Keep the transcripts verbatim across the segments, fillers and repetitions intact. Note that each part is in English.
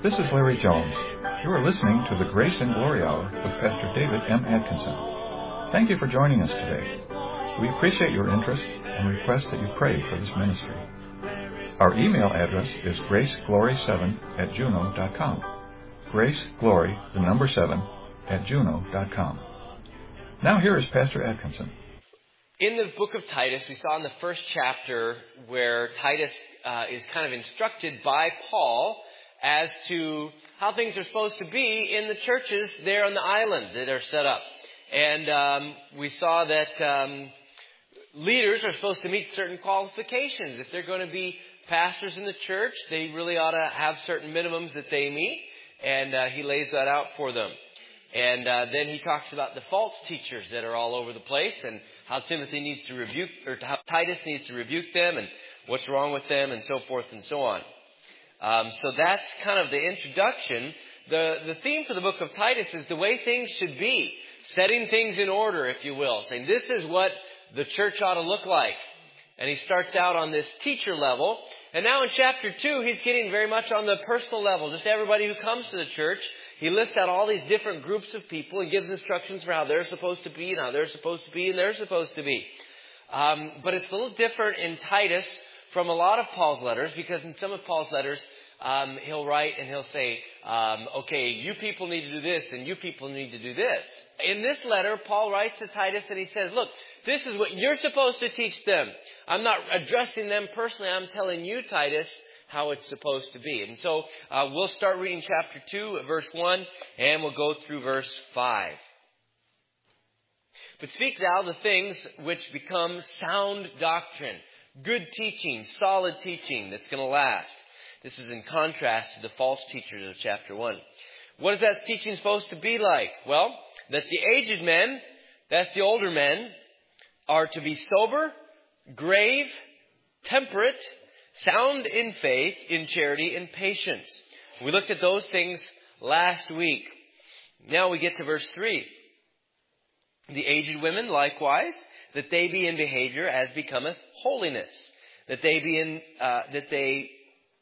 This is Larry Jones. You are listening to the Grace and Glory Hour with Pastor David M. Atkinson. Thank you for joining us today. We appreciate your interest and request that you pray for this ministry. Our email address is graceglory seven at juno dot com. Graceglory, the number seven, at juno dot com. Now here is Pastor Atkinson. In the book of Titus, we saw in the first chapter where Titus uh, is kind of instructed by Paul as to how things are supposed to be in the churches there on the island that are set up. And um, we saw that um, leaders are supposed to meet certain qualifications. If they're going to be pastors in the church, they really ought to have certain minimums that they meet. And uh, he lays that out for them. And uh, then he talks about the false teachers that are all over the place and how Timothy needs to rebuke, or how Titus needs to rebuke them and what's wrong with them and so forth and so on. Um, so that's kind of the introduction. The, the theme for the book of Titus is the way things should be, setting things in order, if you will, saying this is what the church ought to look like. And he starts out on this teacher level. And now in chapter two, he's getting very much on the personal level. Just everybody who comes to the church. He lists out all these different groups of people and gives instructions for how they're supposed to be and how they're supposed to be and they're supposed to be. Um, but it's a little different in Titus from a lot of Paul's letters, because in some of Paul's letters, um, he'll write and he'll say, um, okay, you people need to do this and you people need to do this. In this letter, Paul writes to Titus and he says, look, this is what you're supposed to teach them. I'm not addressing them personally. I'm telling you, Titus, how it's supposed to be. And so uh, we'll start reading chapter two, verse one, and we'll go through verse five. But speak thou the things which become sound doctrine, good teaching, solid teaching that's going to last. This is in contrast to the false teachers of chapter one. What is that teaching supposed to be like? Well, that the aged men, that's the older men, are to be sober, grave, temperate, sound in faith, in charity, and patience. We looked at those things last week. Now we get to verse three. The aged women likewise, that they be in behavior as becometh holiness, that they be in, uh, that they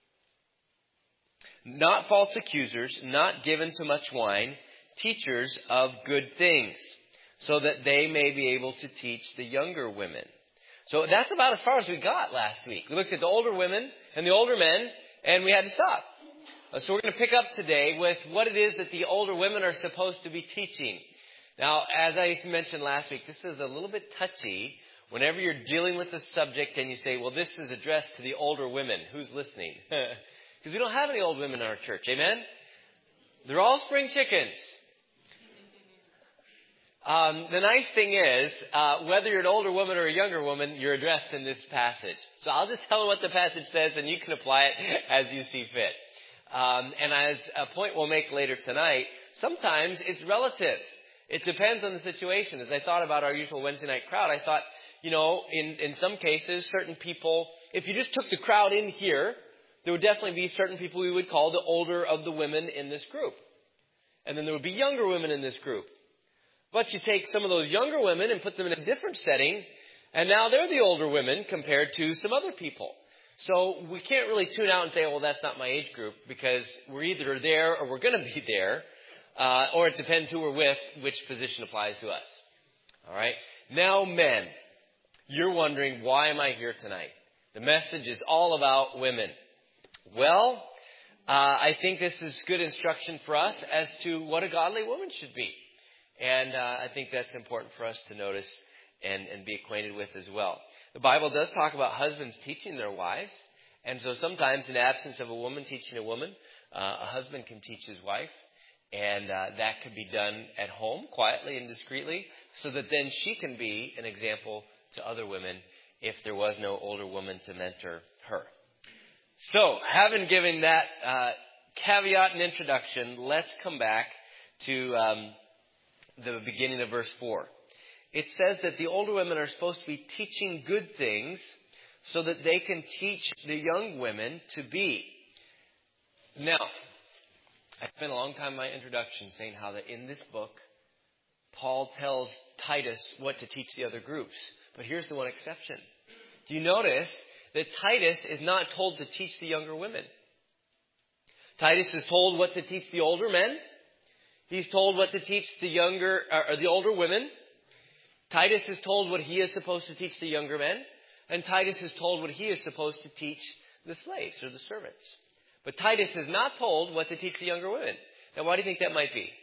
not false accusers, not given to much wine, teachers of good things, so that they may be able to teach the younger women. So that's about as far as we got last week. We looked at the older women and the older men, and we had to stop. So we're going to pick up today with what it is that the older women are supposed to be teaching. Now, as I mentioned last week, this is a little bit touchy. Whenever you're dealing with the subject and you say, well, this is addressed to the older women, who's listening? Because we don't have any old women in our church, amen? They're all spring chickens. Um, the nice thing is, uh, whether you're an older woman or a younger woman, you're addressed in this passage. So I'll just tell you what the passage says, and you can apply it as you see fit. Um, and as a point we'll make later tonight, sometimes it's relative. It depends on the situation. As I thought about our usual Wednesday night crowd, I thought, you know, in, in some cases, certain people, if you just took the crowd in here, there would definitely be certain people we would call the older of the women in this group. And then there would be younger women in this group. But you take some of those younger women and put them in a different setting, and now they're the older women compared to some other people. So we can't really tune out and say, well, that's not my age group, because we're either there or we're going to be there, uh, or it depends who we're with, which position applies to us. All right? Now, men, you're wondering, why am I here tonight? The message is all about women. Well, uh, I think this is good instruction for us as to what a godly woman should be. And uh, I think that's important for us to notice and, and be acquainted with as well. The Bible does talk about husbands teaching their wives. And so sometimes in the absence of a woman teaching a woman, uh, a husband can teach his wife. And uh, that could be done at home, quietly and discreetly, so that then she can be an example to other women if there was no older woman to mentor her. So, having given that uh, caveat and introduction, let's come back to Um, the beginning of verse four. It says that the older women are supposed to be teaching good things so that they can teach the young women to be. Now, I spent a long time in my introduction saying how that in this book, Paul tells Titus what to teach the other groups. But here's the one exception. Do you notice that Titus is not told to teach the younger women? Titus is told what to teach the older men. He's told what to teach the younger, or the older women. Titus is told what he is supposed to teach the younger men. And Titus is told what he is supposed to teach the slaves or the servants. But Titus is not told what to teach the younger women. Now, why do you think that might be?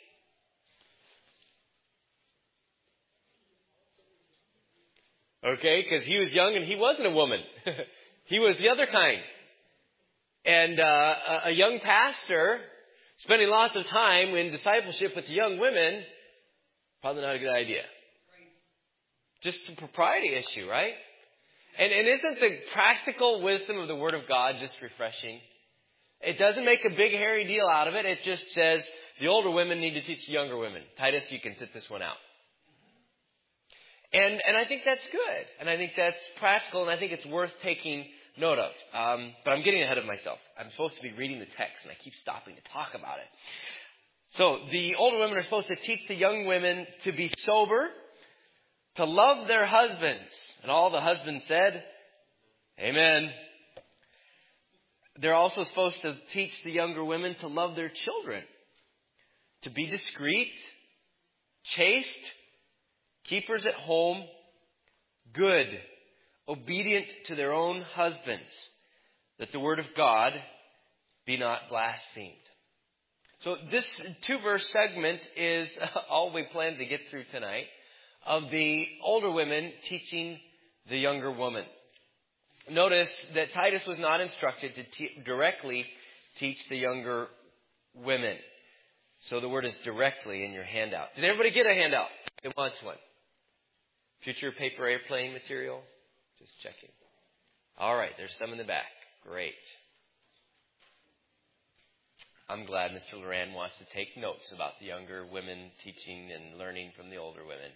Okay, because he was young and he wasn't a woman. He was the other kind. And uh, a young pastor spending lots of time in discipleship with the young women, probably not a good idea. Just a propriety issue, right? And, and isn't the practical wisdom of the Word of God just refreshing? It doesn't make a big hairy deal out of it. It just says the older women need to teach the younger women. Titus, you can sit this one out. And and I think that's good. And I think that's practical. And I think it's worth taking note of. Um, but I'm getting ahead of myself. I'm supposed to be reading the text, and I keep stopping to talk about it. So the older women are supposed to teach the young women to be sober, to love their husbands. And all the husbands said, Amen. They're also supposed to teach the younger women to love their children, to be discreet, chaste, keepers at home, good, obedient to their own husbands, that the word of God be not blasphemed. So this two-verse segment is all we plan to get through tonight of the older women teaching the younger woman. Notice that Titus was not instructed to te- directly teach the younger women. So the word is directly in your handout. Did everybody get a handout? Who wants one? Future paper airplane material? Just checking. All right, there's some in the back. Great. I'm glad Mister Loran wants to take notes about the younger women teaching and learning from the older women.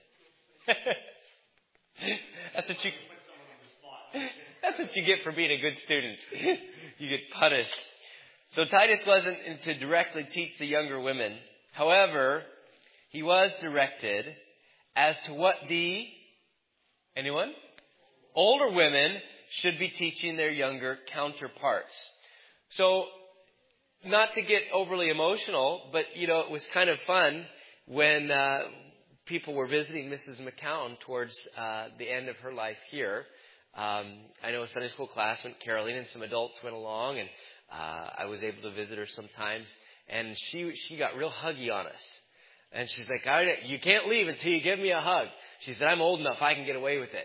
That's what you That's what you get for being a good student. You get punished. So Titus wasn't to directly teach the younger women. However, he was directed as to what the, anyone? Older women should be teaching their younger counterparts. So, not to get overly emotional, but, you know, it was kind of fun when uh, people were visiting Missus McCown towards uh, the end of her life here. Um, I know a Sunday school class went caroling and some adults went along, and uh, I was able to visit her sometimes. And she she got real huggy on us. And she's like, I, you can't leave until you give me a hug. She said, I'm old enough, I can get away with it.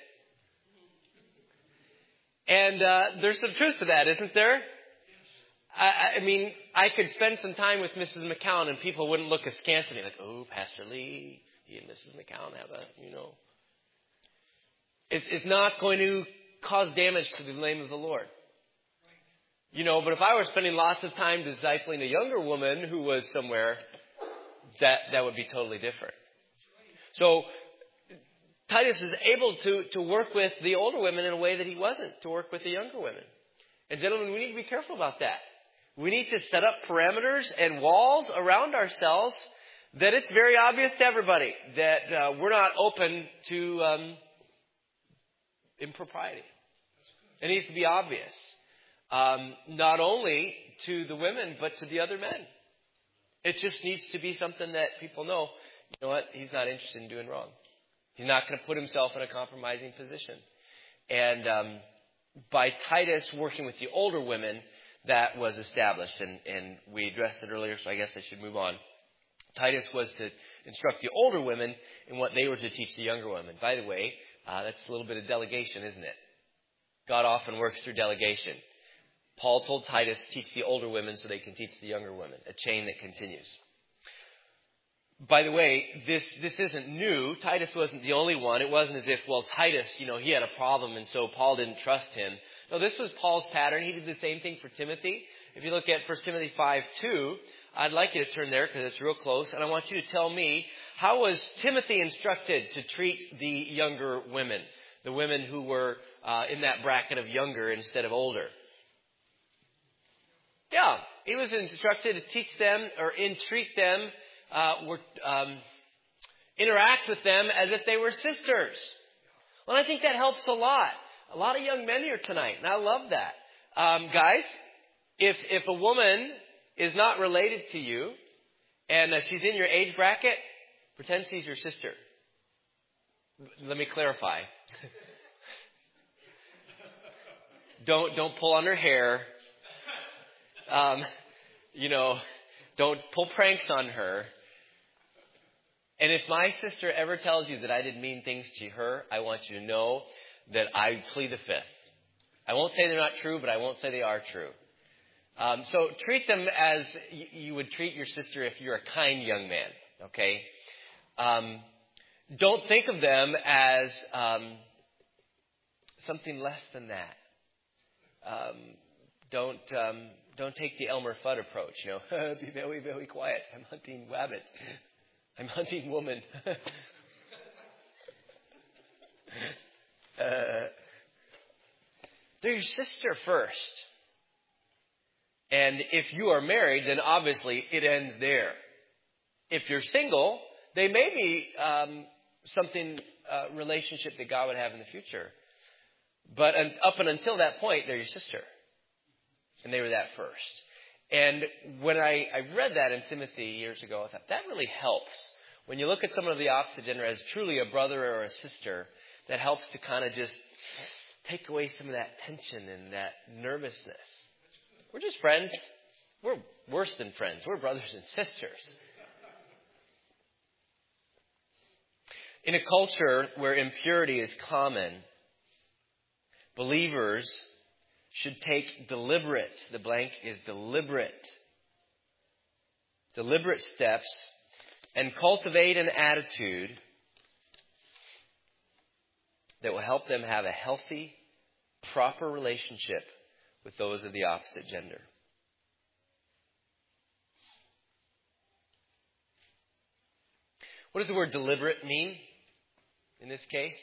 And uh, there's some truth to that, isn't there? I, I mean, I could spend some time with Missus McCown and people wouldn't look askance at me like, oh, Pastor Lee, he and Missus McCown have a, you know. It's, it's not going to cause damage to the name of the Lord. You know, but if I were spending lots of time discipling a younger woman who was somewhere, that, that would be totally different. So Titus is able to, to work with the older women in a way that he wasn't to work with the younger women. And gentlemen, we need to be careful about that. We need to set up parameters and walls around ourselves that it's very obvious to everybody that uh, we're not open to um, impropriety. It needs to be obvious. Um, not only to the women, but to the other men. It just needs to be something that people know, you know what, he's not interested in doing wrong. He's not going to put himself in a compromising position. And um, by Titus working with the older women, that was established. And, and we addressed it earlier, so I guess I should move on. Titus was to instruct the older women in what they were to teach the younger women. By the way, uh, that's a little bit of delegation, isn't it? God often works through delegation. Paul told Titus, teach the older women so they can teach the younger women. A chain that continues. By the way, this this isn't new. Titus wasn't the only one. It wasn't as if, well, Titus, you know, he had a problem and so Paul didn't trust him. No, this was Paul's pattern. He did the same thing for Timothy. If you look at First Timothy five two, I'd like you to turn there because it's real close. And I want you to tell me, how was Timothy instructed to treat the younger women? The women who were uh, in that bracket of younger instead of older. Yeah, he was instructed to teach them or entreat them, uh, or, um, interact with them as if they were sisters. Well, I think that helps a lot. A lot of young men here tonight, and I love that. Um, guys, if if a woman is not related to you, and uh, she's in your age bracket, pretend she's your sister. Let me clarify. don't don't pull on her hair. Um, you know, don't pull pranks on her. And if my sister ever tells you that I did mean things to her, I want you to know that I plead the fifth. I won't say they're not true, but I won't say they are true. Um, so treat them as you would treat your sister if you're a kind young man, okay? Um, don't think of them as um, something less than that. Um, don't um, don't take the Elmer Fudd approach, you know. Be very, very quiet. I'm hunting rabbit. I'm hunting woman. uh, they're your sister first. And if you are married, then obviously it ends there. If you're single, they may be um, something, uh, relationship that God would have in the future. But un- up and until that point, they're your sister. And they were that first. And when I, I read that in Timothy years ago, I thought that really helps. When you look at someone of the opposite gender as truly a brother or a sister, that helps to kind of just take away some of that tension and that nervousness. We're just friends. We're worse than friends. We're brothers and sisters. In a culture where impurity is common, believers should take deliberate, the blank is deliberate, deliberate steps and cultivate an attitude that will help them have a healthy, proper relationship with those of the opposite gender. What does the word deliberate mean in this case?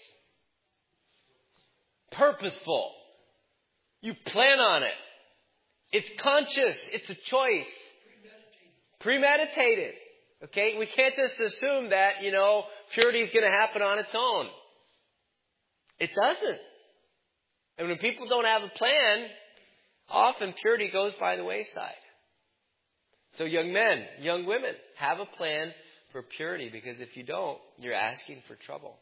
Purposeful. You plan on it. It's conscious. It's a choice. Premeditated. Premeditated. Okay? We can't just assume that, you know, purity is going to happen on its own. It doesn't. And when people don't have a plan, often purity goes by the wayside. So young men, young women, have a plan for purity, because if you don't, you're asking for trouble.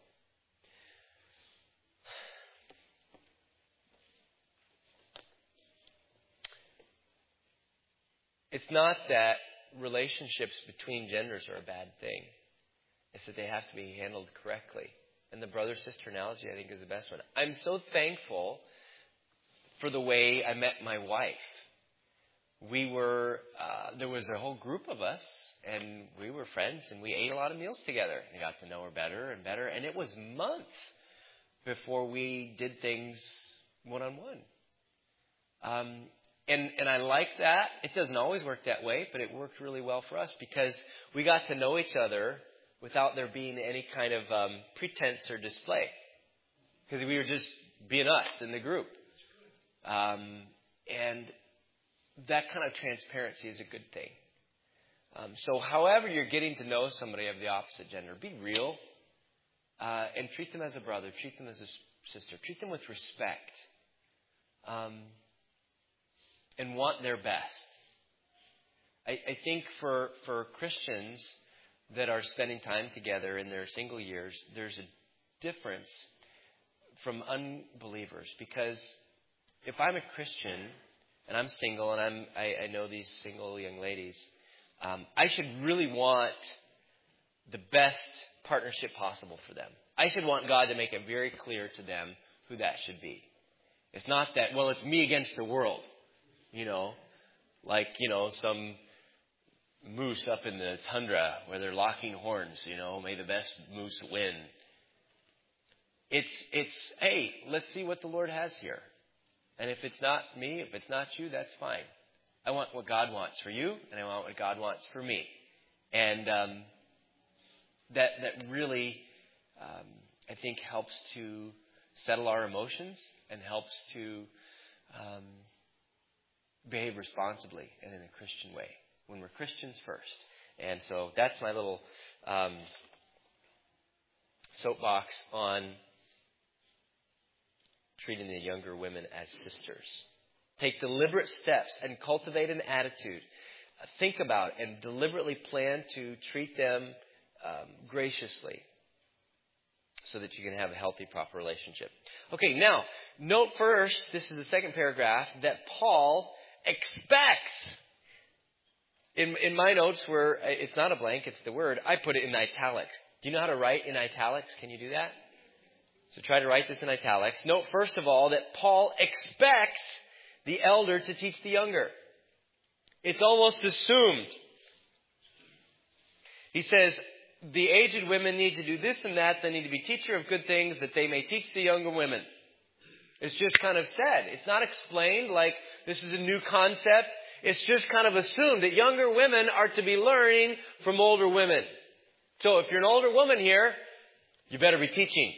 It's not that relationships between genders are a bad thing. It's that they have to be handled correctly. And the brother-sister analogy, I think, is the best one. I'm so thankful for the way I met my wife. We were, uh, there was a whole group of us, and we were friends, and we ate a lot of meals together. I got to know her better and better, and it was months before we did things one-on-one. Um, and, and I like that. It doesn't always work that way, but it worked really well for us because we got to know each other without there being any kind of um, pretense or display. Because we were just being us in the group. Um, and that kind of transparency is a good thing. Um, so however you're getting to know somebody of the opposite gender, be real uh, and treat them as a brother, treat them as a sister, treat them with respect, um, and want their best. I, I think for, for Christians that are spending time together in their single years, there's a difference from unbelievers, because if I'm a Christian and I'm single and I'm, I, I know these single young ladies, um, I should really want the best partnership possible for them. I should want God to make it very clear to them who that should be. It's not that, well, it's me against the world, you know, like, you know, some moose up in the tundra where they're locking horns, you know, may the best moose win. It's, it's, hey, let's see what the Lord has here. And if it's not me, if it's not you, that's fine. I want what God wants for you, and I want what God wants for me. And um, that that really, um, I think, helps to settle our emotions and helps to um, behave responsibly and in a Christian way when we're Christians first. And so that's my little um, soapbox on treating the younger women as sisters. Take deliberate steps and cultivate an attitude think about and deliberately plan to treat them um, graciously so that you can have a healthy, proper relationship. Okay, now, note first, this is the second paragraph, that Paul expects. In, in my notes where it's not a blank, it's the word, I put it in italics. Do you know how to write in italics? Can you do that? So try to write this in italics. Note first of all that Paul expects the elder to teach the younger. It's almost assumed. He says, the aged women need to do this and that. They need to be teacher of good things that they may teach the younger women. It's just kind of said. It's not explained like this is a new concept. It's just kind of assumed that younger women are to be learning from older women. So if you're an older woman here, you better be teaching.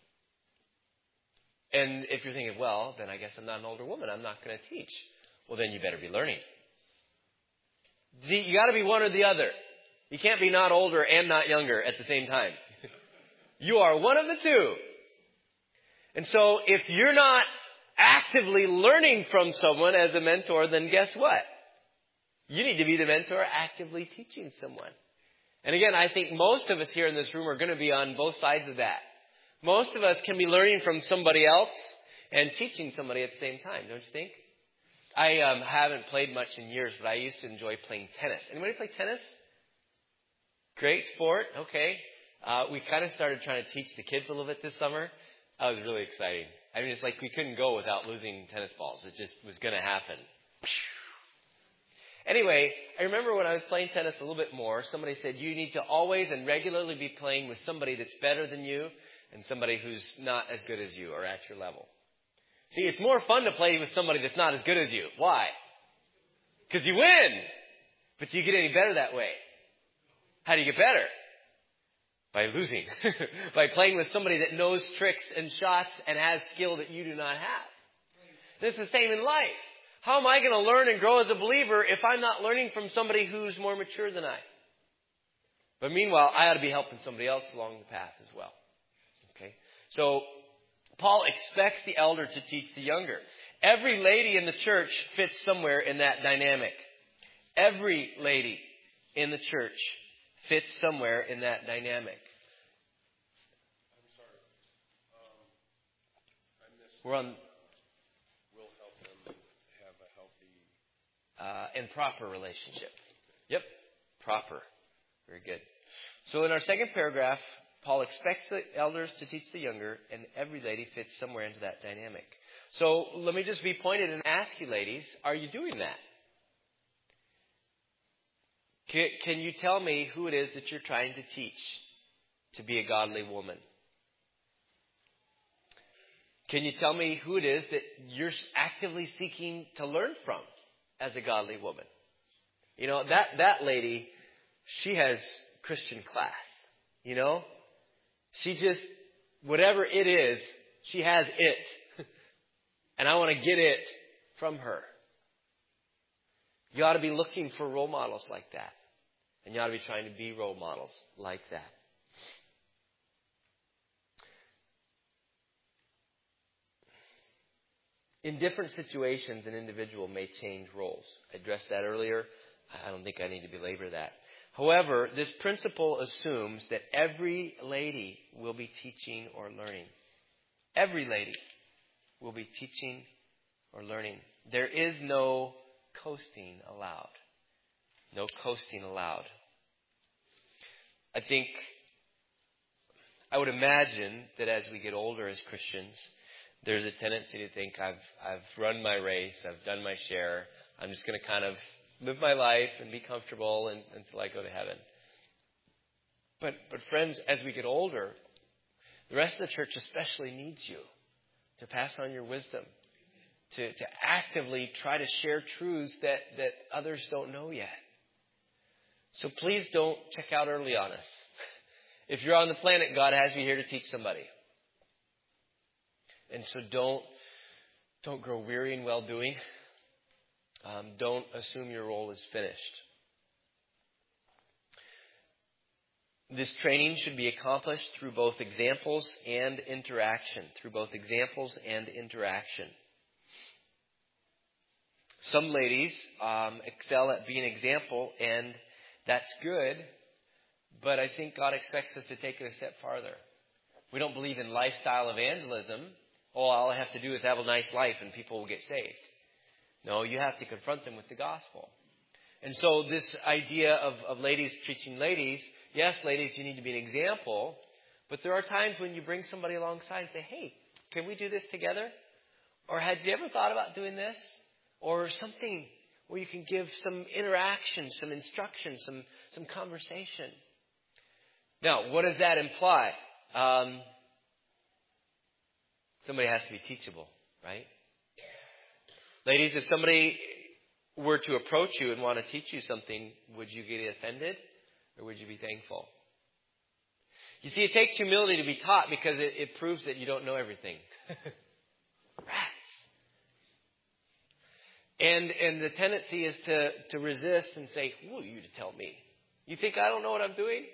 And if you're thinking, well, then I guess I'm not an older woman. I'm not going to teach. Well, then you better be learning. You got to be one or the other. You can't be not older and not younger at the same time. You are one of the two. And so if you're not actively learning from someone as a mentor, then guess what? You need to be the mentor actively teaching someone. And again, I think most of us here in this room are going to be on both sides of that. Most of us can be learning from somebody else and teaching somebody at the same time, don't you think? I um, haven't played much in years, but I used to enjoy playing tennis. Anybody play tennis? Great sport. Okay. Uh, we kind of started trying to teach the kids a little bit this summer. That was really exciting. I mean, it's like we couldn't go without losing tennis balls. It just was going to happen. Anyway, I remember when I was playing tennis a little bit more, somebody said you need to always and regularly be playing with somebody that's better than you and somebody who's not as good as you or at your level. See, it's more fun to play with somebody that's not as good as you. Why? Because you win. But do you get any better that way? How do you get better? By losing. By playing with somebody that knows tricks and shots and has skill that you do not have. And it's the same in life. How am I going to learn and grow as a believer if I'm not learning from somebody who's more mature than I? But meanwhile, I ought to be helping somebody else along the path as well. Okay? So, Paul expects the elder to teach the younger. Every lady in the church fits somewhere in that dynamic. Every lady in the church fits somewhere in that dynamic. I'm sorry. Um, I missed. We're on. Will help them have a healthy Uh, and proper relationship. Yep, proper. Very good. So in our second paragraph, Paul expects the elders to teach the younger, and every lady fits somewhere into that dynamic. So let me just be pointed and ask you, ladies, are you doing that? Can, can you tell me who it is that you're trying to teach to be a godly woman? Can you tell me who it is that you're actively seeking to learn from as a godly woman? You know, that, that lady, she has Christian class, you know? She just, whatever it is, she has it. And I want to get it from her. You ought to be looking for role models like that. And you ought to be trying to be role models like that. In different situations, an individual may change roles. I addressed that earlier. I don't think I need to belabor that. However, this principle assumes that every lady will be teaching or learning. Every lady will be teaching or learning. There is no coasting allowed. No coasting allowed. I think, I would imagine that as we get older as Christians, there's a tendency to think I've I've run my race, I've done my share. I'm just going to kind of live my life and be comfortable and, until I go to heaven. But but friends, as we get older, the rest of the church especially needs you to pass on your wisdom, to, to actively try to share truths that, that others don't know yet. So please don't check out early on us. If you're on the planet, God has you here to teach somebody. And so don't don't grow weary in well-doing. Um, don't assume your role is finished. This training should be accomplished through both examples and interaction. Through both examples and interaction. some ladies um, excel at being an example, and that's good. But I think God expects us to take it a step farther. We don't believe in lifestyle evangelism. Oh, all I have to do is have a nice life and people will get saved. No, you have to confront them with the gospel. And so this idea of, of ladies teaching ladies, yes, ladies, you need to be an example. But there are times when you bring somebody alongside and say, hey, can we do this together? Or had you ever thought about doing this? Or something where you can give some interaction, some instruction, some, some conversation. Now, what does that imply? Um, somebody has to be teachable, right? Ladies, if somebody were to approach you and want to teach you something, would you get offended or would you be thankful? You see, it takes humility to be taught because it, it proves that you don't know everything. Rats. And and the tendency is to, to resist and say, who are you to tell me? You think I don't know what I'm doing?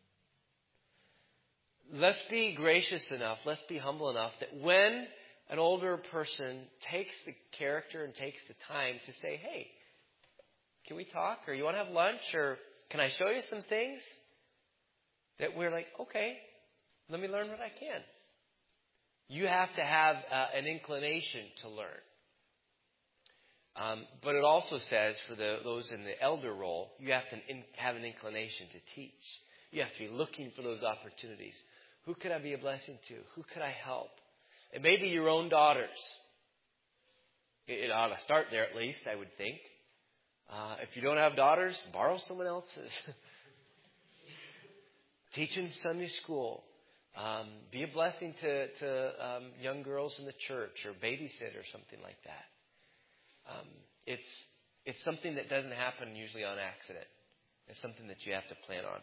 Let's be gracious enough, let's be humble enough that when an older person takes the character and takes the time to say, hey, can we talk? Or you want to have lunch? Or can I show you some things? That we're like, okay, let me learn what I can. You have to have uh, an inclination to learn. Um, but it also says for the, those in the elder role, you have to in, have an inclination to teach. You have to be looking for those opportunities. Who could I be a blessing to? Who could I help? It may be your own daughters. It, it ought to start there at least, I would think. Uh, if you don't have daughters, borrow someone else's. Teach in Sunday school. Um, be a blessing to, to um, young girls in the church or babysit or something like that. Um, it's it's something that doesn't happen usually on accident. It's something that you have to plan on.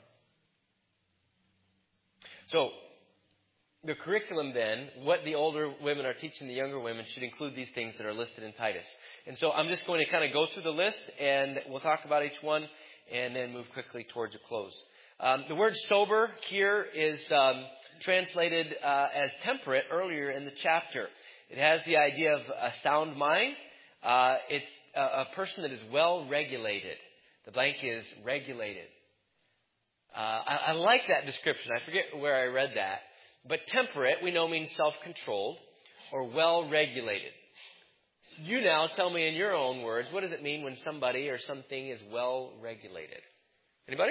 So, the curriculum then, what the older women are teaching the younger women, should include these things that are listed in Titus. And so I'm just going to kind of go through the list, and we'll talk about each one, and then move quickly towards a close. Um, the word sober here is um, translated uh, as temperate earlier in the chapter. It has the idea of a sound mind. Uh, it's a, a person that is well regulated. The blank is regulated. Uh, I, I like that description. I forget where I read that. But temperate, we know, means self-controlled or well-regulated. You now tell me in your own words, what does it mean when somebody or something is well-regulated? Anybody?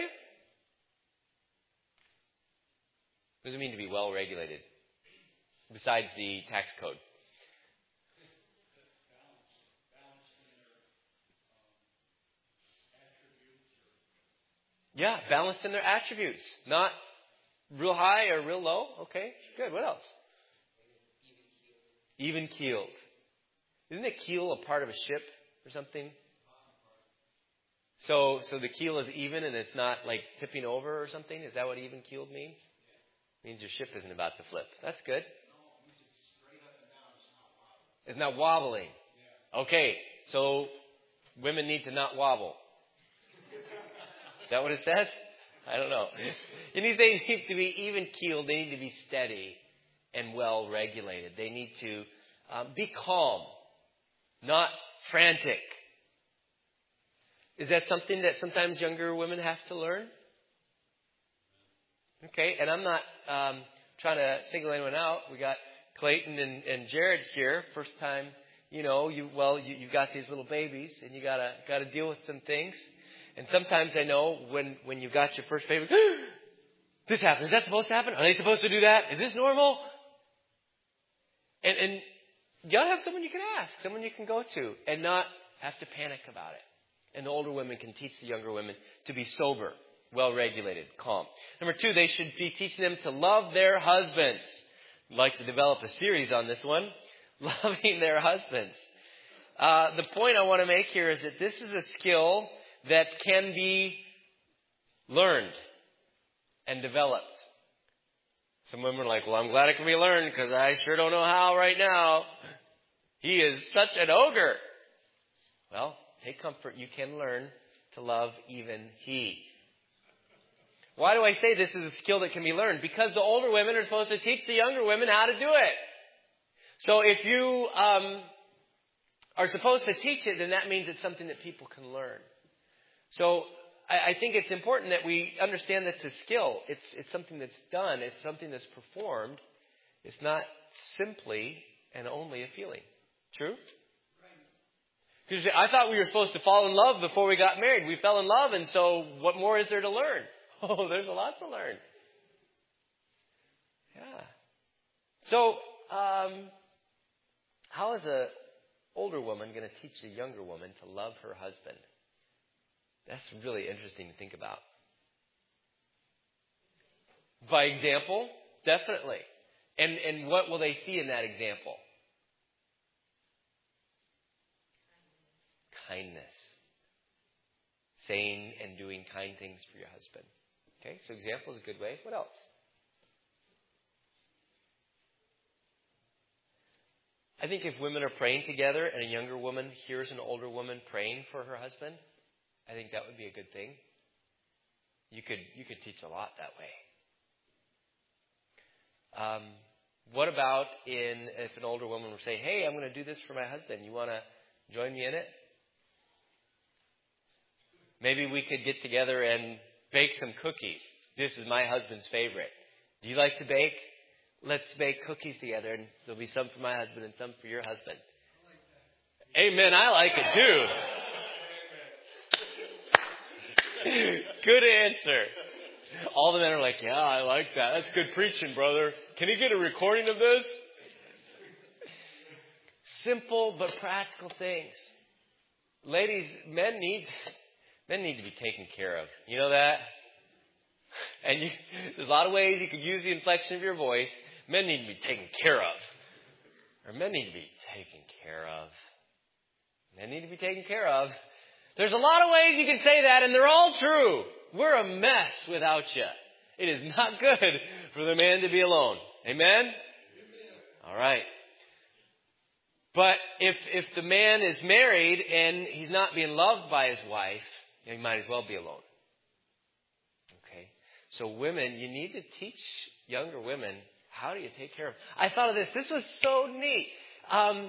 What does it mean to be well-regulated? Besides the tax code. Yeah, balanced in their attributes. Not real high or real low. Okay, good. What else? Even keeled. Isn't a keel a part of a ship or something? So, so the keel is even and it's not like tipping over or something? Is that what even keeled means? It means your ship isn't about to flip. That's good. It's not wobbling. Okay, so women need to not wobble. Is that what it says? I don't know. You need, they need to be even keeled. They need to be steady and well regulated. They need to um, be calm, not frantic. Is that something that sometimes younger women have to learn? Okay, and I'm not um, trying to single anyone out. We got Clayton and, and Jared here. First time, you know, you well, you, you've got these little babies, and you gotta gotta deal with some things. And sometimes I know when, when you've got your first baby, this happens. Is that supposed to happen? Are they supposed to do that? Is this normal? And, and you ought to have someone you can ask, someone you can go to, and not have to panic about it. And the older women can teach the younger women to be sober, well-regulated, calm. Number two, they should be teaching them to love their husbands. I'd like to develop a series on this one, loving their husbands. Uh, the point I want to make here is that this is a skill that can be learned and developed. Some women are like, well, I'm glad it can be learned because I sure don't know how right now. He is such an ogre. Well, take comfort. You can learn to love even he. Why do I say this is a skill that can be learned? Because the older women are supposed to teach the younger women how to do it. So if you um, are supposed to teach it, then that means it's something that people can learn. So I, I think it's important that we understand that it's a skill. It's, it's something that's done. It's something that's performed. It's not simply and only a feeling. True? Because I thought we were supposed to fall in love before we got married. We fell in love, and so what more is there to learn? Oh, there's a lot to learn. Yeah. So, um, how is an older woman going to teach a younger woman to love her husband? That's really interesting to think about. By example, definitely. And and what will they see in that example? Kindness. Saying and doing kind things for your husband. Okay, so example is a good way. What else? I think if women are praying together and a younger woman hears an older woman praying for her husband, I think that would be a good thing. You could you could teach a lot that way. Um, what about in if an older woman were saying, "Hey, I'm going to do this for my husband. You want to join me in it?" Maybe we could get together and bake some cookies. This is my husband's favorite. Do you like to bake? Let's bake cookies together, and there'll be some for my husband and some for your husband. I like that. Amen. I like it too. Good answer. All the men are like, yeah, I like that. That's good preaching, brother. Can you get a recording of this? Simple but practical things. Ladies, men need men need to be taken care of. You know that? And you, there's a lot of ways you could use the inflection of your voice. Men need to be taken care of. Or men need to be taken care of. Men need to be taken care of. There's a lot of ways you can say that, and they're all true. We're a mess without you. It is not good for the man to be alone. Amen? Amen. All right. But if if the man is married and he's not being loved by his wife, he might as well be alone. Okay. So women, you need to teach younger women, how do you take care of them? I thought of this. This was so neat. Um,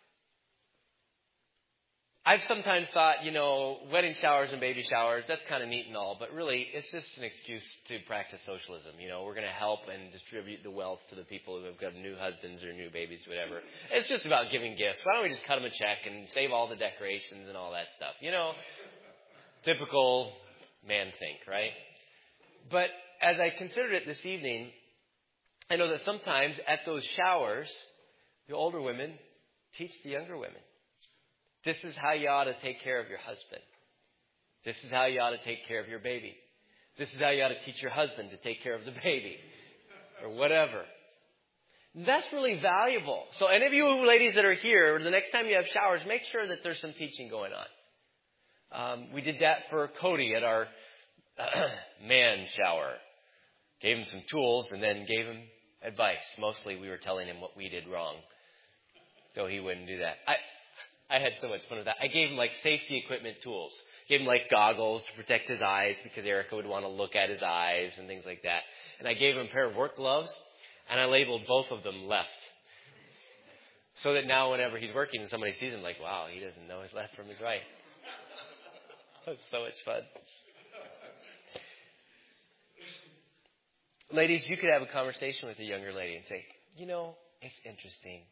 I've sometimes thought, you know, wedding showers and baby showers, that's kind of neat and all, but really it's just an excuse to practice socialism. You know, we're going to help and distribute the wealth to the people who have got new husbands or new babies, whatever. It's just about giving gifts. Why don't we just cut them a check and save all the decorations and all that stuff? You know, typical man think, right? But as I considered it this evening, I know that sometimes at those showers, the older women teach the younger women. This is how you ought to take care of your husband. This is how you ought to take care of your baby. This is how you ought to teach your husband to take care of the baby. Or whatever. That's really valuable. So any of you ladies that are here, the next time you have showers, make sure that there's some teaching going on. Um, we did that for Cody at our uh, man shower. Gave him some tools and then gave him advice. Mostly we were telling him what we did wrong. So he wouldn't do that. I... I had so much fun with that. I gave him like safety equipment tools. Gave him like goggles to protect his eyes because Erica would want to look at his eyes and things like that. And I gave him a pair of work gloves and I labeled both of them left. So that now whenever he's working and somebody sees him, like, wow, he doesn't know his left from his right. That was so much fun. Ladies, you could have a conversation with a younger lady and say, you know, it's interesting.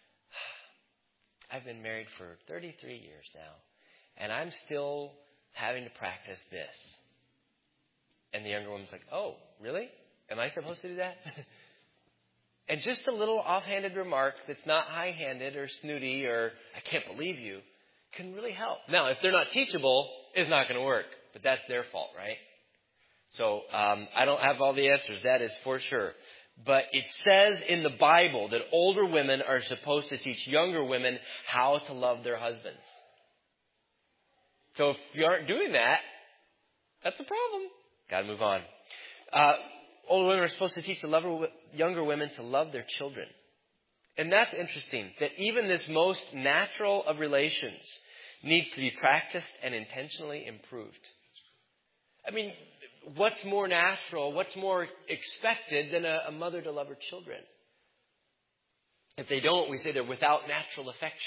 I've been married for thirty-three years now, and I'm still having to practice this. And the younger woman's like, oh, really? Am I supposed to do that? And just a little offhanded remark that's not high-handed or snooty or I can't believe you can really help. Now, if they're not teachable, it's not going to work, but that's their fault, right? So um, I don't have all the answers, that is for sure. But it says in the Bible that older women are supposed to teach younger women how to love their husbands. So if you aren't doing that, that's a problem. Got to move on. Uh, older women are supposed to teach the lover, younger women to love their children. And that's interesting, that even this most natural of relations needs to be practiced and intentionally improved. I mean, what's more natural, what's more expected than a, a mother to love her children? If they don't, we say they're without natural affection.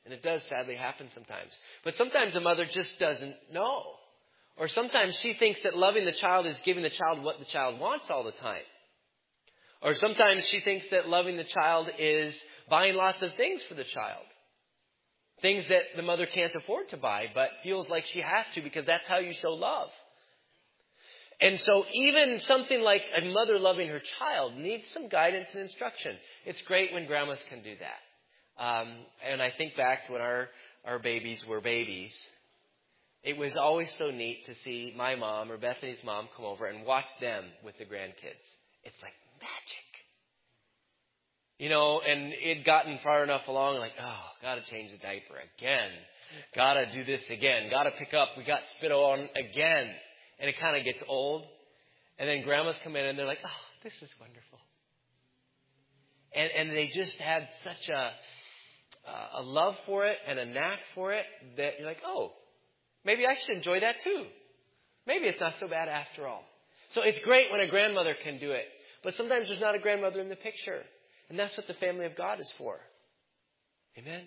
And it does sadly happen sometimes. But sometimes a mother just doesn't know. Or sometimes she thinks that loving the child is giving the child what the child wants all the time. Or sometimes she thinks that loving the child is buying lots of things for the child. Things that the mother can't afford to buy, but feels like she has to because that's how you show love. And so even something like a mother loving her child needs some guidance and instruction. It's great when grandmas can do that. Um, and I think back to when our, our babies were babies. It was always so neat to see my mom or Bethany's mom come over and watch them with the grandkids. It's like magic. You know, and it had gotten far enough along, like, oh, gotta change the diaper again. Gotta do this again. Gotta pick up. We got Spitto on again. And it kind of gets old. And then grandmas come in and they're like, oh, this is wonderful. And and they just had such a, a love for it and a knack for it that you're like, oh, maybe I should enjoy that too. Maybe it's not so bad after all. So it's great when a grandmother can do it. But sometimes there's not a grandmother in the picture. And that's what the family of God is for. Amen?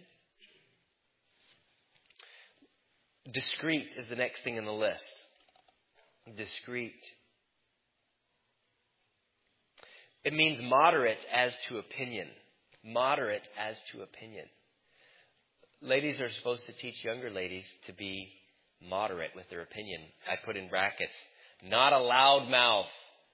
Discreet is the next thing in the list. Discreet. It means moderate as to opinion. Moderate as to opinion. Ladies are supposed to teach younger ladies to be moderate with their opinion. I put in brackets, not a loud mouth.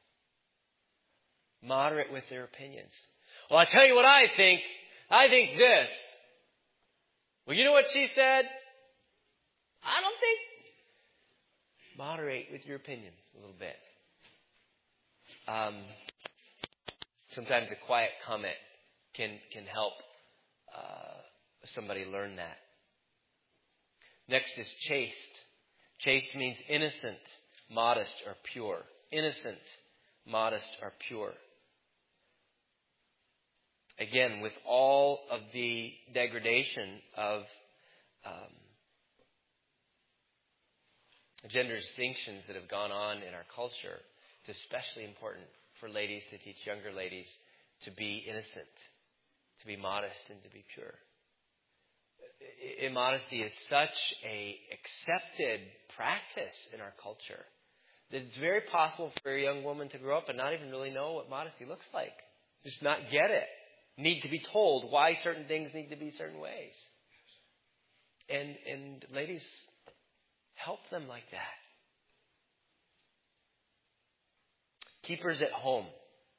Moderate with their opinions. Well, I tell you what I think. I think this. Well, you know what she said? I don't think. Moderate with your opinion a little bit. Um, sometimes a quiet comment can can help uh, somebody learn that. Next is chaste. Chaste means innocent, modest, or pure. Innocent, modest, or pure. Again, with all of the degradation of um, gender distinctions that have gone on in our culture, it's especially important for ladies to teach younger ladies to be innocent, to be modest, and to be pure. Immodesty is such a accepted practice in our culture that it's very possible for a young woman to grow up and not even really know what modesty looks like. Just not get it. Need to be told why certain things need to be certain ways. And and ladies, help them like that. Keepers at home.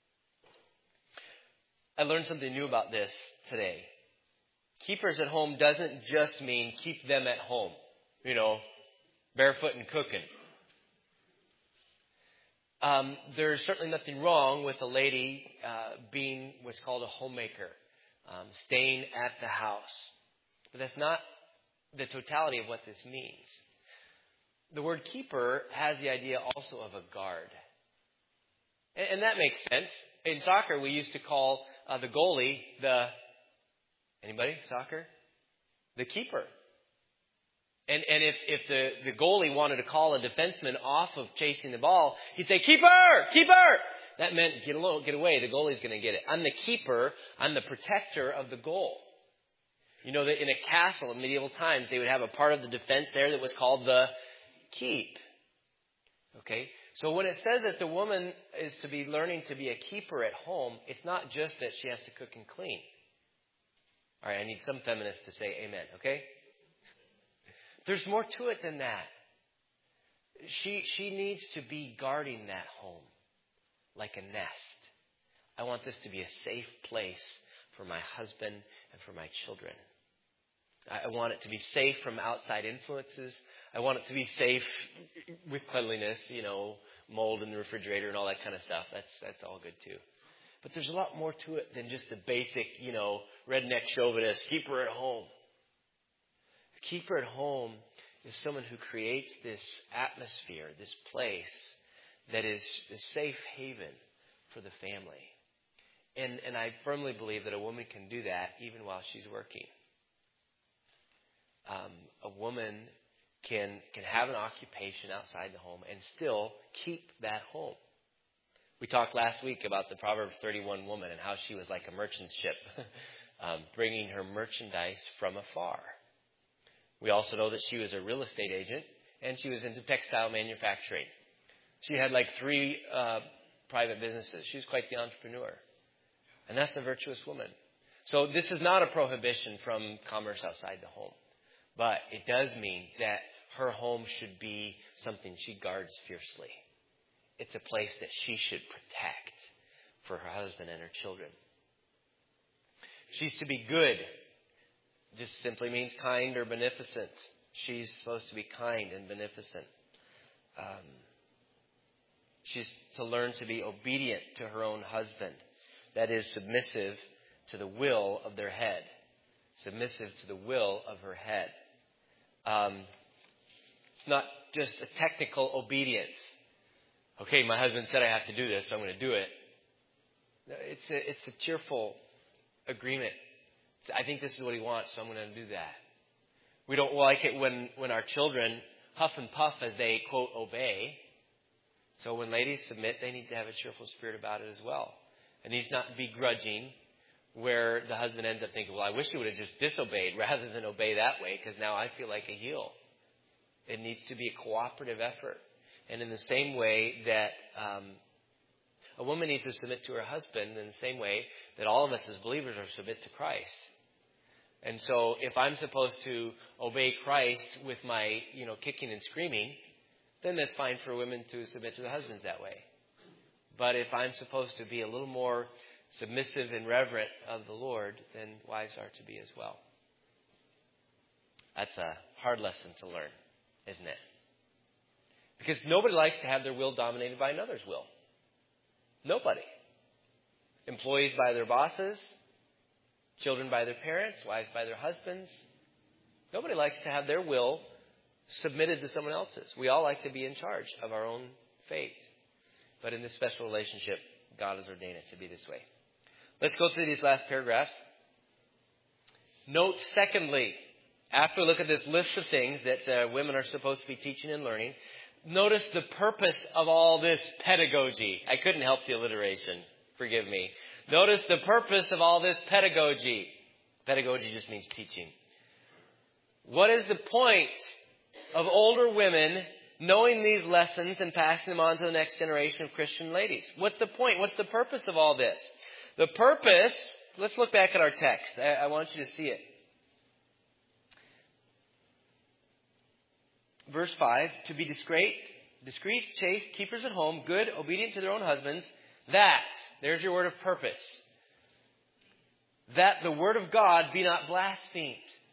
I learned something new about this today. Keepers at home doesn't just mean keep them at home. You know, barefoot and cooking. Um, there's certainly nothing wrong with a lady uh, being what's called a homemaker, um, staying at the house. But that's not the totality of what this means. The word keeper has the idea also of a guard. And, and that makes sense. In soccer, we used to call uh, the goalie the... Anybody? Soccer? The keeper. And and if, if the, the goalie wanted to call a defenseman off of chasing the ball, he'd say, keeper! Keeper! That meant get alone, get away. The goalie's going to get it. I'm the keeper. I'm the protector of the goal. You know that in a castle in medieval times, they would have a part of the defense there that was called the keep. Okay? So when it says that the woman is to be learning to be a keeper at home, it's not just that she has to cook and clean. All right, I need some feminists to say amen, okay? There's more to it than that. She she needs to be guarding that home like a nest. I want this to be a safe place for my husband and for my children. I want it to be safe from outside influences. I want it to be safe with cleanliness, you know, mold in the refrigerator and all that kind of stuff. That's that's all good too. But there's a lot more to it than just the basic, you know, redneck chauvinist, keeper at home. A keeper at home is someone who creates this atmosphere, this place that is a safe haven for the family. And, and I firmly believe that a woman can do that even while she's working. Um, a woman can, can have an occupation outside the home and still keep that home. We talked last week about the Proverbs thirty-one woman and how she was like a merchant ship, um, bringing her merchandise from afar. We also know that she was a real estate agent, and she was into textile manufacturing. She had like three uh, private businesses. She was quite the entrepreneur. And that's a virtuous woman. So this is not a prohibition from commerce outside the home. But it does mean that her home should be something she guards fiercely. It's a place that she should protect for her husband and her children. She's to be good. Just simply means kind or beneficent. She's supposed to be kind and beneficent. Um, she's to learn to be obedient to her own husband. That is, submissive to the will of their head. Submissive to the will of her head. Um, it's not just a technical obedience. Okay, my husband said I have to do this, so I'm going to do it. It's a, it's a cheerful agreement. I think this is what he wants, so I'm going to do that. We don't like it when, when our children huff and puff as they, quote, obey. So when ladies submit, they need to have a cheerful spirit about it as well. It needs not be grudging, where the husband ends up thinking, well, I wish he would have just disobeyed rather than obey that way, because now I feel like a heel. It needs to be a cooperative effort. And in the same way that um, a woman needs to submit to her husband, in the same way that all of us as believers are to submit to Christ. And so if I'm supposed to obey Christ with my, you know, kicking and screaming, then that's fine for women to submit to the husbands that way. But if I'm supposed to be a little more submissive and reverent of the Lord, then wives are to be as well. That's a hard lesson to learn, isn't it? Because nobody likes to have their will dominated by another's will. Nobody. Employees by their bosses, children by their parents, wives by their husbands. Nobody likes to have their will submitted to someone else's. We all like to be in charge of our own fate. But in this special relationship, God has ordained it to be this way. Let's go through these last paragraphs. Note, secondly, after we look at this list of things that uh, women are supposed to be teaching and learning, notice the purpose of all this pedagogy. I couldn't help the alliteration. Forgive me. Notice the purpose of all this pedagogy. Pedagogy just means teaching. What is the point of older women knowing these lessons and passing them on to the next generation of Christian ladies? What's the point? What's the purpose of all this? The purpose, let's look back at our text. I, I want you to see it. Verse five, to be discreet, discreet, chaste, keepers at home, good, obedient to their own husbands, that, there's your word of purpose, that the word of God be not blasphemed.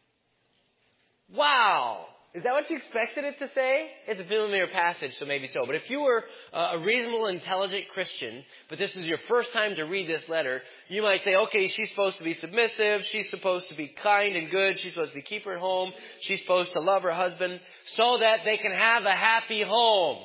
Wow! Is that what you expected it to say? It's a familiar passage, so maybe so. But if you were a reasonable, intelligent Christian, but this is your first time to read this letter, you might say, okay, she's supposed to be submissive, she's supposed to be kind and good, she's supposed to be keep her at home, she's supposed to love her husband, so that they can have a happy home.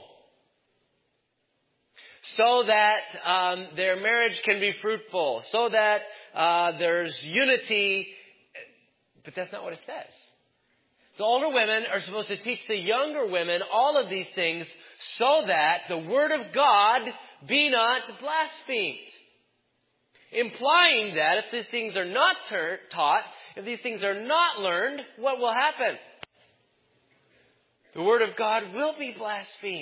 So that um, their marriage can be fruitful, so that uh, there's unity. But that's not what it says. The older women are supposed to teach the younger women all of these things so that the word of God be not blasphemed. Implying that if these things are not ter- taught, if these things are not learned, what will happen? The word of God will be blasphemed.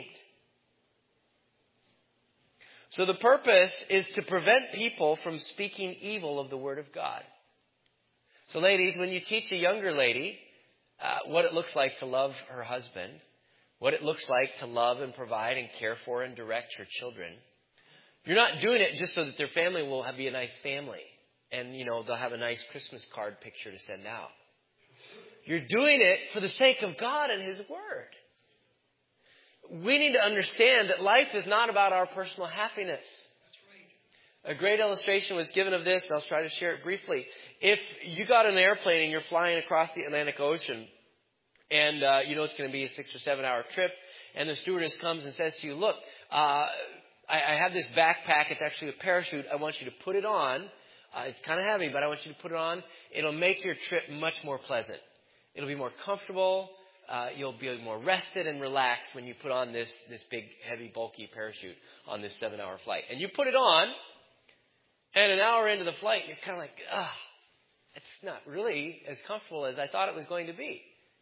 So the purpose is to prevent people from speaking evil of the word of God. So ladies, when you teach a younger lady Uh, what it looks like to love her husband, what it looks like to love and provide and care for and direct her children. You're not doing it just so that their family will have, be a nice family and, you know, they'll have a nice Christmas card picture to send out. You're doing it for the sake of God and His Word. We need to understand that life is not about our personal happiness. A great illustration was given of this. I'll try to share it briefly. If you got an airplane and you're flying across the Atlantic Ocean and uh, you know it's going to be a six or seven hour trip and the stewardess comes and says to you, look, uh, I, I have this backpack. It's actually a parachute. I want you to put it on. Uh, it's kind of heavy, but I want you to put it on. It'll make your trip much more pleasant. It'll be more comfortable. Uh, you'll be more rested and relaxed when you put on this, this big, heavy, bulky parachute on this seven hour flight. And you put it on. And an hour into the flight, you're kind of like, ah, it's not really as comfortable as I thought it was going to be.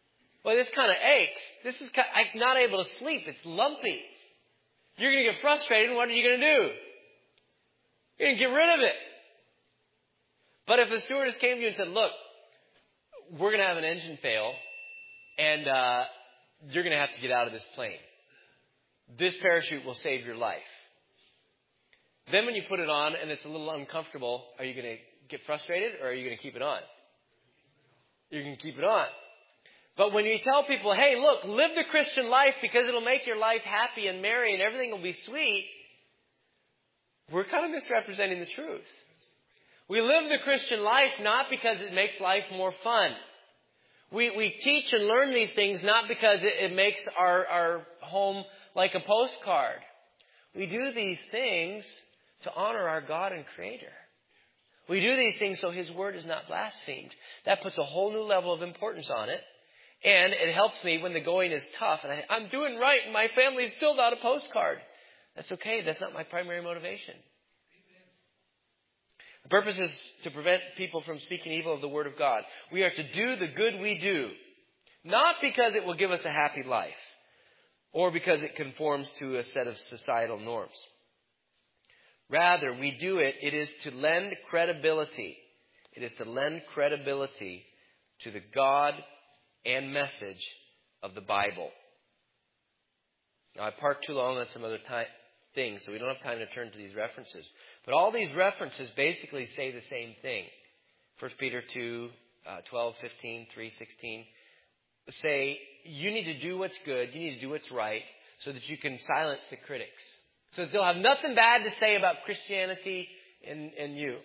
Well, this kind of aches. This is kind of, I'm not able to sleep. It's lumpy. You're going to get frustrated. And what are you going to do? You're going to get rid of it. But if a stewardess came to you and said, look, we're going to have an engine fail, and uh, you're going to have to get out of this plane. This parachute will save your life. Then when you put it on and it's a little uncomfortable, are you going to get frustrated or are you going to keep it on? You're going to keep it on. But when you tell people, hey, look, live the Christian life because it'll make your life happy and merry and everything will be sweet, we're kind of misrepresenting the truth. We live the Christian life not because it makes life more fun. We we teach and learn these things not because it, it makes our, our home like a postcard. We do these things to honor our God and Creator. We do these things so His Word is not blasphemed. That puts a whole new level of importance on it. And it helps me when the going is tough. And I, I'm doing right and my family's filled out a postcard. That's okay. That's not my primary motivation. The purpose is to prevent people from speaking evil of the Word of God. We are to do the good we do. Not because it will give us a happy life. Or because it conforms to a set of societal norms. Rather, we do it, it is to lend credibility. It is to lend credibility to the God and message of the Bible. Now, I parked too long on some other time, things, so we don't have time to turn to these references. But all these references basically say the same thing. First Peter two, uh, twelve, fifteen, three, sixteen say you need to do what's good, you need to do what's right, so that you can silence the critics. So that they'll have nothing bad to say about Christianity and, and you.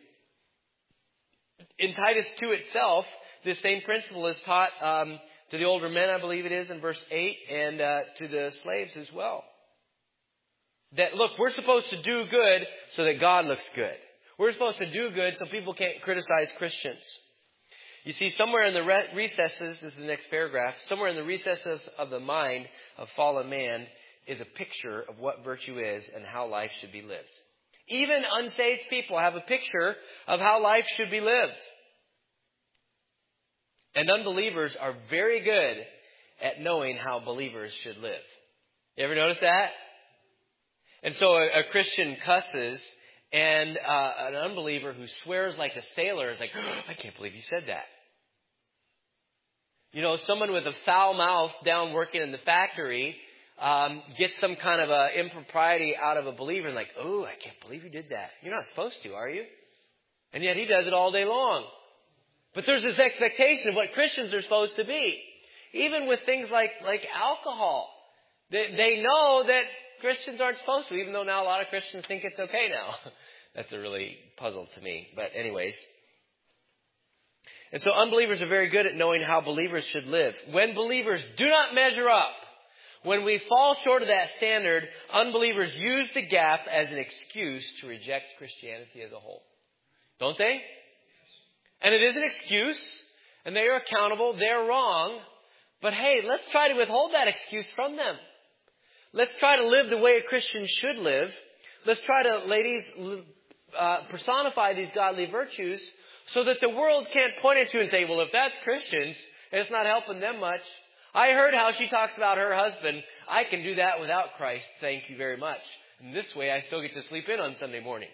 In Titus two itself, this same principle is taught um, to the older men, I believe it is, in verse eight, and uh, to the slaves as well. That, look, we're supposed to do good so that God looks good. We're supposed to do good so people can't criticize Christians. You see, somewhere in the re- recesses, this is the next paragraph, somewhere in the recesses of the mind of fallen man is a picture of what virtue is and how life should be lived. Even unsaved people have a picture of how life should be lived. And unbelievers are very good at knowing how believers should live. You ever notice that? And so a, a Christian cusses, and uh, an unbeliever who swears like a sailor is like, oh, I can't believe you said that. You know, someone with a foul mouth down working in the factory um, gets some kind of a impropriety out of a believer and like, oh, I can't believe you did that. You're not supposed to, are you? And yet he does it all day long. But there's this expectation of what Christians are supposed to be. Even with things like, like alcohol. They, they know that Christians aren't supposed to, even though now a lot of Christians think it's okay now. That's a really puzzle to me. But anyways. And so unbelievers are very good at knowing how believers should live. When believers do not measure up, when we fall short of that standard, unbelievers use the gap as an excuse to reject Christianity as a whole. Don't they? And it is an excuse, and they are accountable, they're wrong. But hey, let's try to withhold that excuse from them. Let's try to live the way a Christian should live. Let's try to, ladies, uh, personify these godly virtues so that the world can't point at you and say, well, if that's Christians, it's not helping them much. I heard how she talks about her husband. I can do that without Christ. Thank you very much. And this way I still get to sleep in on Sunday mornings.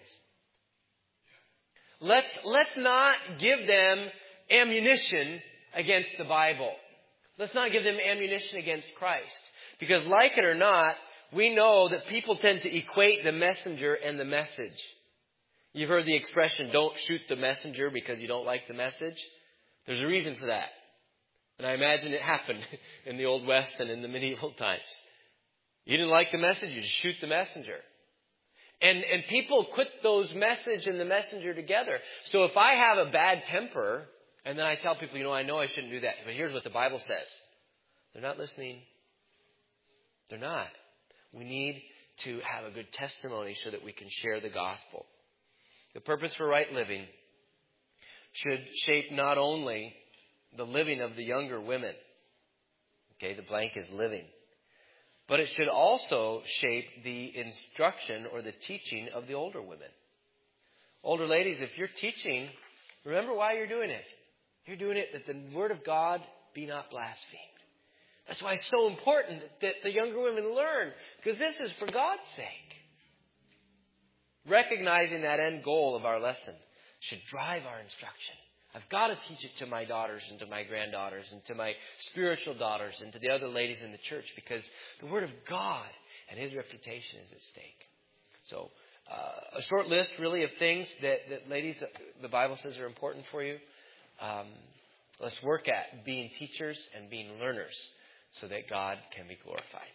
Let's, let's not give them ammunition against the Bible. Let's not give them ammunition against Christ. Because like it or not, we know that people tend to equate the messenger and the message. You've heard the expression, don't shoot the messenger because you don't like the message. There's a reason for that. And I imagine it happened in the Old West and in the medieval times. You didn't like the message, you just shoot the messenger. And, and people put those message and the messenger together. So if I have a bad temper, and then I tell people, you know, I know I shouldn't do that, but here's what the Bible says. They're not listening. They're not. We need to have a good testimony so that we can share the gospel. The purpose for right living should shape not only the living of the younger women. Okay, the blank is living. But it should also shape the instruction or the teaching of the older women. Older ladies, if you're teaching, remember why you're doing it. You're doing it that the word of God be not blasphemed. That's why it's so important that the younger women learn, because this is for God's sake. Recognizing that end goal of our lesson should drive our instruction. I've got to teach it to my daughters and to my granddaughters and to my spiritual daughters and to the other ladies in the church, because the Word of God and His reputation is at stake. So uh, a short list really of things that, that ladies, the Bible says are important for you. Um, let's work at being teachers and being learners so that God can be glorified.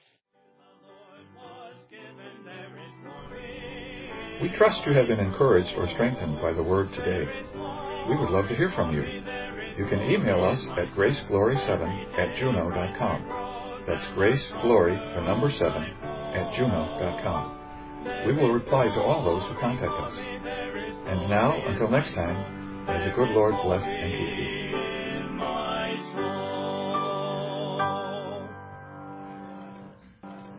We trust you have been encouraged or strengthened by the Word today. We would love to hear from you. You can email us at grace glory seven at juno dot com. That's graceglory, the number seven, at juno dot com. We will reply to all those who contact us. And now, until next time, may the good Lord bless and keep you.